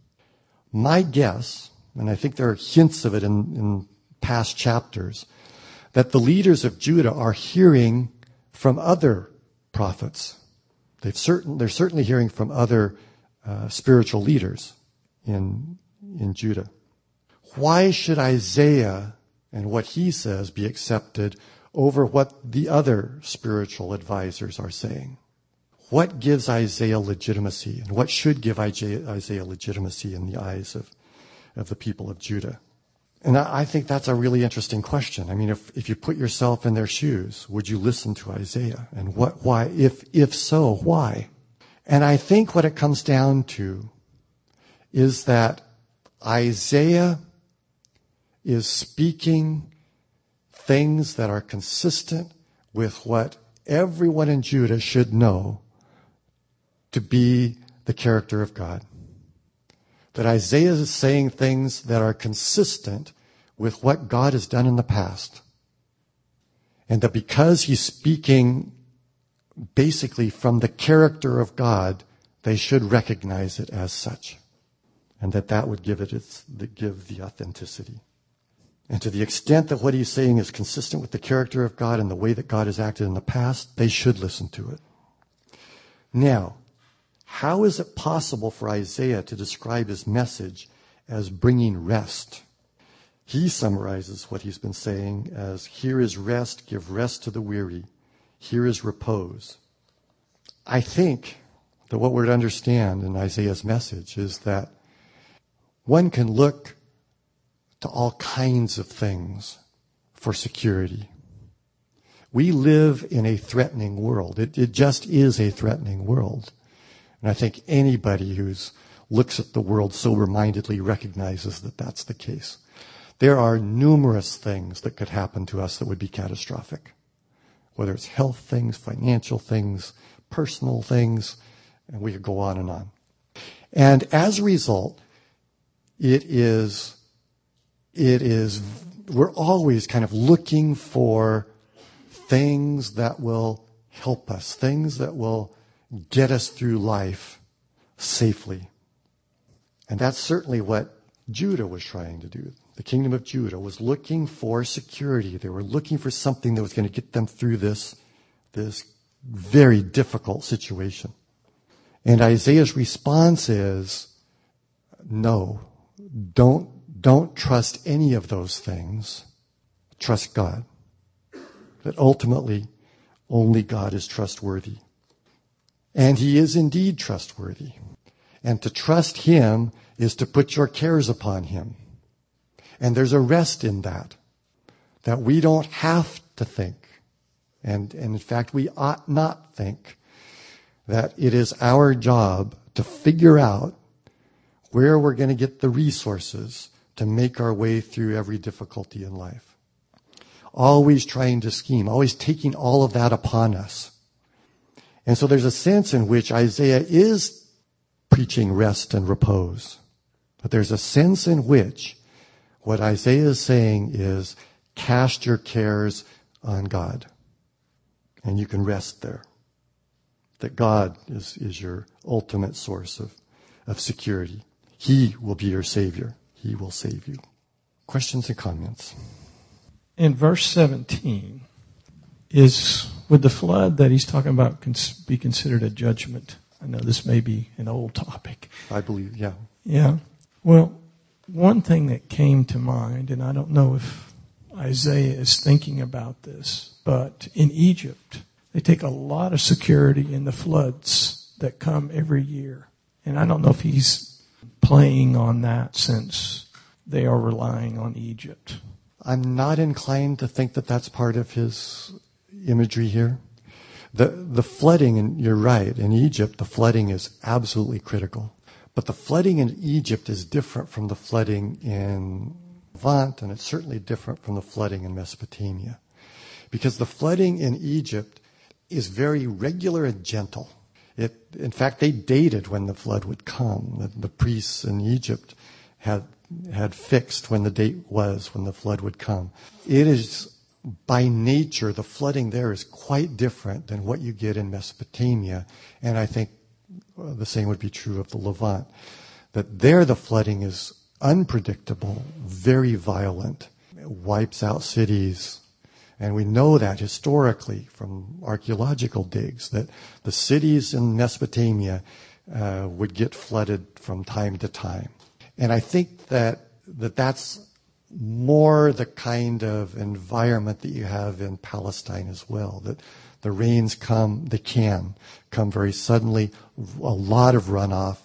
My guess, and I think there are hints of it in, in past chapters, that the leaders of Judah are hearing from other prophets. They've certain, they're certainly hearing from other uh, spiritual leaders in, in Judah. Why should Isaiah and what he says be accepted over what the other spiritual advisors are saying? What gives Isaiah legitimacy, and what should give Isaiah legitimacy in the eyes of, of the people of Judah? And I, I think that's a really interesting question. I mean, if, if you put yourself in their shoes, would you listen to Isaiah? And what, why, if, if so, why? And I think what it comes down to is that Isaiah is speaking things that are consistent with what everyone in Judah should know to be the character of God. That Isaiah is saying things that are consistent with what God has done in the past. And that because he's speaking basically from the character of God, they should recognize it as such. And that that would give it its, give the authenticity. And to the extent that what he's saying is consistent with the character of God and the way that God has acted in the past, they should listen to it. Now, how is it possible for Isaiah to describe his message as bringing rest? He summarizes what he's been saying as, here is rest, give rest to the weary. Here is repose. I think that what we're to understand in Isaiah's message is that one can look to all kinds of things for security. We live in a threatening world. It, it just is a threatening world. And I think anybody who looks at the world sober-mindedly recognizes that that's the case. There are numerous things that could happen to us that would be catastrophic. Whether it's health things, financial things, personal things, and we could go on and on. And as a result, it is, it is, we're always kind of looking for things that will help us, things that will get us through life safely. And that's certainly what Judah was trying to do. The kingdom of Judah was looking for security. They were looking for something that was going to get them through this, this very difficult situation. And Isaiah's response is, no, don't, don't trust any of those things. Trust God. That ultimately, only God is trustworthy. And he is indeed trustworthy. And to trust him is to put your cares upon him. And there's a rest in that. That we don't have to think. And, and in fact, we ought not think that it is our job to figure out where we're going to get the resources to make our way through every difficulty in life. Always trying to scheme, always taking all of that upon us. And so there's a sense in which Isaiah is preaching rest and repose. But there's a sense in which what Isaiah is saying is, cast your cares on God. And you can rest there. That God is, is your ultimate source of, of security. He will be your Savior. He will save you. Questions and comments? In verse seventeen, is with the flood that he's talking about cons- be considered a judgment? I know this may be an old topic. I believe, yeah. Yeah. Well, one thing that came to mind, and I don't know if Isaiah is thinking about this, but in Egypt, they take a lot of security in the floods that come every year. And I don't know if he's playing on that since they are relying on Egypt. I'm not inclined to think that that's part of his imagery here. The, the flooding, and you're right, in Egypt, the flooding is absolutely critical. But the flooding in Egypt is different from the flooding in Levant, and it's certainly different from the flooding in Mesopotamia. Because the flooding in Egypt is very regular and gentle. It, in fact, they dated when the flood would come. The, the priests in Egypt had had fixed when the date was when the flood would come. It is, by nature, the flooding there is quite different than what you get in Mesopotamia. And I think the same would be true of the Levant. That there the flooding is unpredictable, very violent. It wipes out cities. And we know that historically from archaeological digs, that the cities in Mesopotamia uh, would get flooded from time to time. And I think that, that that's more the kind of environment that you have in Palestine as well. That the rains come, they can come very suddenly, a lot of runoff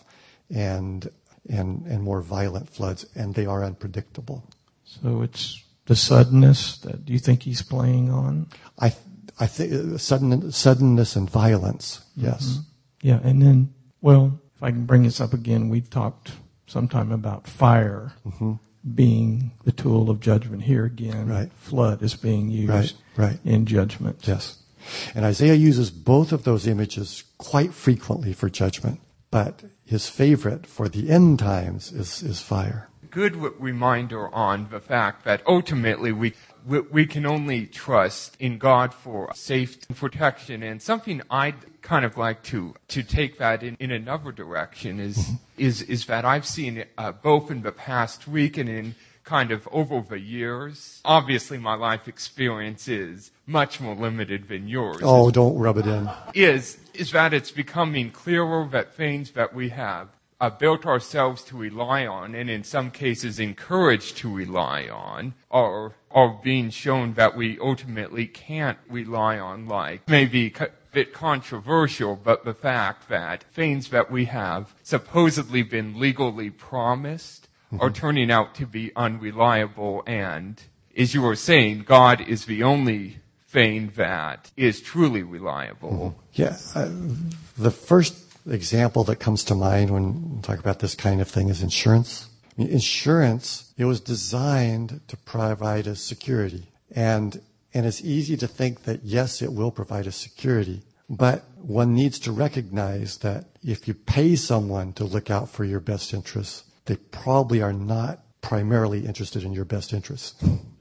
and and and more violent floods, and they are unpredictable. So it's the suddenness that you think he's playing on? I I think sudden suddenness and violence. Yes. Mm-hmm. Yeah, and then, well, if I can bring this up again, we talked sometime about fire mm-hmm. being the tool of judgment. Here again, right. Flood is being used right, right. in judgment. Yes. And Isaiah uses both of those images quite frequently for judgment, but his favorite for the end times is, is fire. Good reminder on the fact that ultimately we, we we can only trust in God for safety and protection. And something I'd kind of like to to take that in, in another direction is mm-hmm. is is that I've seen uh, both in the past week and in kind of over the years. Obviously, my life experience is much more limited than yours. Oh, don't rub it in. Is is that it's becoming clearer that things that we have Uh, built ourselves to rely on, and in some cases encouraged to rely on, are are being shown that we ultimately can't rely on, like maybe a bit controversial, but the fact that things that we have supposedly been legally promised mm-hmm. are turning out to be unreliable, and, as you were saying, God is the only thing that is truly reliable. Mm-hmm. Yeah, uh, the first example that comes to mind when we talk about this kind of thing is insurance. I mean, insurance, it was designed to provide us security. And, and it's easy to think that, yes, it will provide us security. But one needs to recognize that if you pay someone to look out for your best interests, they probably are not primarily interested in your best interests.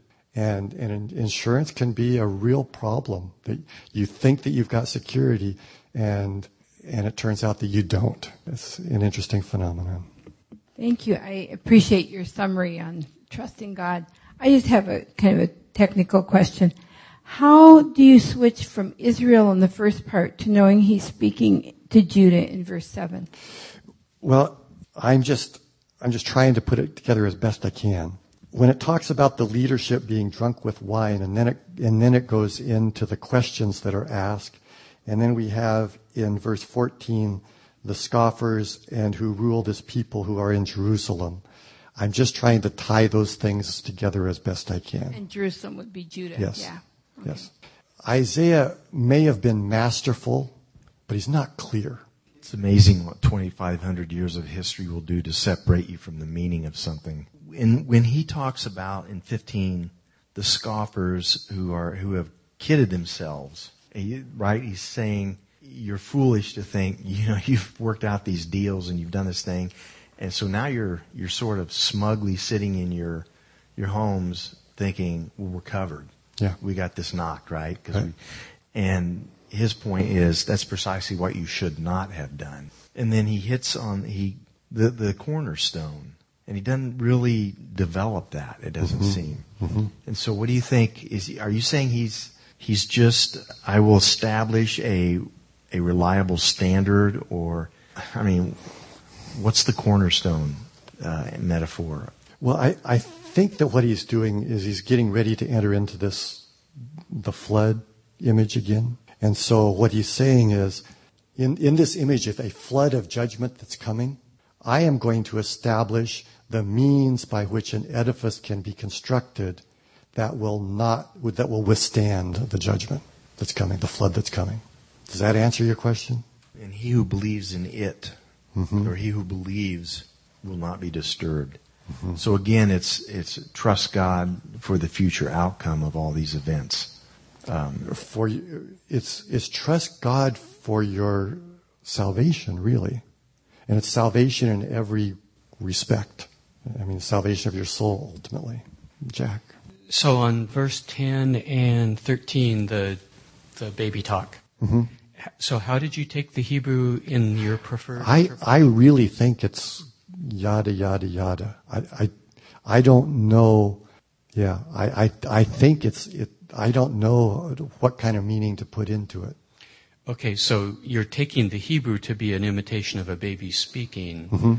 And, and insurance can be a real problem. That you think that you've got security, and And it turns out that you don't. It's an interesting phenomenon. Thank you. I appreciate your summary on trusting God. I just have a kind of a technical question. How do you switch from Israel in the first part to knowing he's speaking to Judah in verse seven? Well, I'm just, I'm just trying to put it together as best I can. When it talks about the leadership being drunk with wine, and then it, and then it goes into the questions that are asked, and then we have in verse fourteen, the scoffers and who rule this people who are in Jerusalem. I'm just trying to tie those things together as best I can. And Jerusalem would be Judah. Yes. Yeah. Okay. Yes. Isaiah may have been masterful, but he's not clear. It's amazing what twenty-five hundred years of history will do to separate you from the meaning of something. And when he talks about in fifteen the scoffers who are who have kidded themselves, right? He's saying you're foolish to think, you know, you've worked out these deals and you've done this thing, and so now you're you're sort of smugly sitting in your your homes thinking, well, we're covered. Yeah, we got this knocked, right? 'Cause right. we, and his point is that's precisely what you should not have done. And then he hits on he the the cornerstone, and he doesn't really develop that. It doesn't mm-hmm. seem. Mm-hmm. And so, what do you think? Is he, are you saying he's he's just I will establish a a reliable standard, or I mean, what's the cornerstone uh, metaphor? Well, I I think that what he's doing is he's getting ready to enter into this the flood image again. And so what he's saying is, in, in this image of a flood of judgment that's coming, I am going to establish the means by which an edifice can be constructed that will not, that will withstand the judgment that's coming, the flood that's coming. Does that answer your question? And he who believes in it, mm-hmm. or he who believes, will not be disturbed. Mm-hmm. So again, it's it's trust God for the future outcome of all these events. Um, for you, it's it's trust God for your salvation, really, and it's salvation in every respect. I mean, salvation of your soul, ultimately. Jack. So on verse ten and thirteen, the the baby talk. Mm-hmm. So how did you take the Hebrew in your preferred? I I really think it's yada yada yada. I I, I don't know. Yeah, I, I I think it's it. I don't know what kind of meaning to put into it. Okay, so you're taking the Hebrew to be an imitation of a baby speaking, mm-hmm.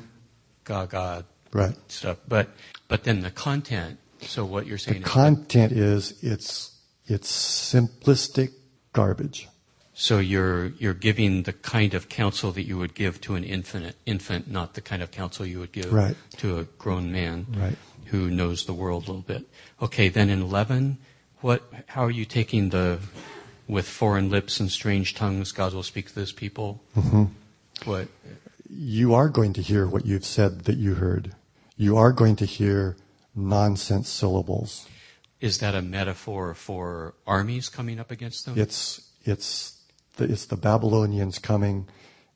gaga right. stuff, but but then the content. So what you're saying? The is content is it's it's simplistic garbage. So you're you're giving the kind of counsel that you would give to an infant, infant, not the kind of counsel you would give right. to a grown man right. who knows the world a little bit. Okay, then in eleven. What? How are you taking the, with foreign lips and strange tongues, God will speak to this people? Mm-hmm. What? You are going to hear what you've said that you heard. You are going to hear nonsense syllables. Is that a metaphor for armies coming up against them? It's it's the, it's the Babylonians coming,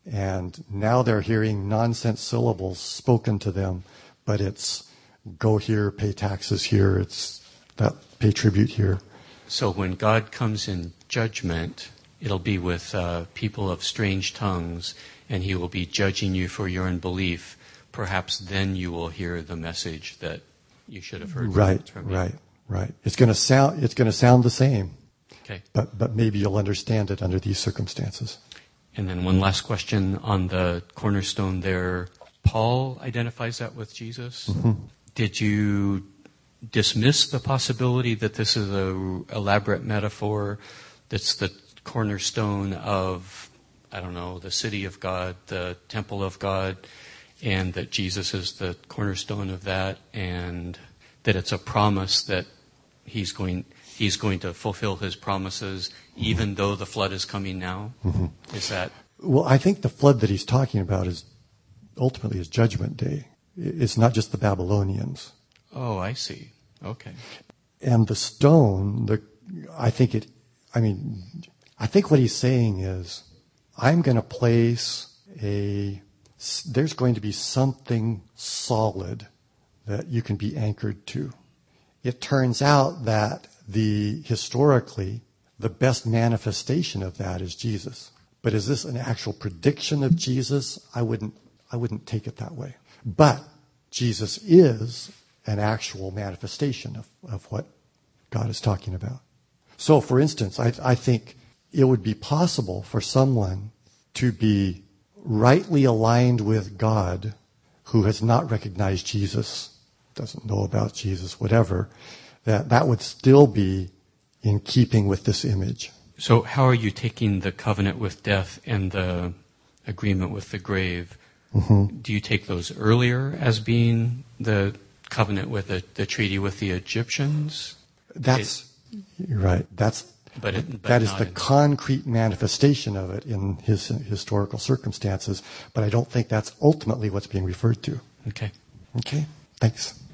and now they're hearing nonsense syllables spoken to them, but it's go here, pay taxes here. It's that pay tribute here. So when God comes in judgment, it'll be with uh, people of strange tongues, and he will be judging you for your unbelief. Perhaps then you will hear the message that you should have heard. Right, from, from right, right. It's going to sound it's going to sound the same. Okay. But but maybe you'll understand it under these circumstances. And then one last question on the cornerstone there. Paul identifies that with Jesus. Mm-hmm. Did you dismiss the possibility that this is a elaborate metaphor that's the cornerstone of, I don't know, the city of God, the temple of God, and that Jesus is the cornerstone of that, and that it's a promise that he's going he's going to fulfill his promises even though the flood is coming now? Mm-hmm. Is that? Well, I think the flood that he's talking about is ultimately is Judgment Day. It's not just the Babylonians. Oh, I see. Okay. And the stone, the I think it, I mean, I think what he's saying is, I'm going to place a, there's going to be something solid that you can be anchored to. It turns out that the, historically, the best manifestation of that is Jesus. But is this an actual prediction of Jesus? I wouldn't, I wouldn't take it that way. But Jesus is an actual manifestation of, of what God is talking about. So, for instance, I, I think it would be possible for someone to be rightly aligned with God who has not recognized Jesus, doesn't know about Jesus, whatever, that that would still be in keeping with this image. So how are you taking the covenant with death and the agreement with the grave? Mm-hmm. Do you take those earlier as being the covenant with the, the treaty with the Egyptians? That's it, you're right. That's but it, but that is the in, concrete manifestation of it in his historical circumstances. But I don't think that's ultimately what's being referred to. Okay. Okay. Thanks.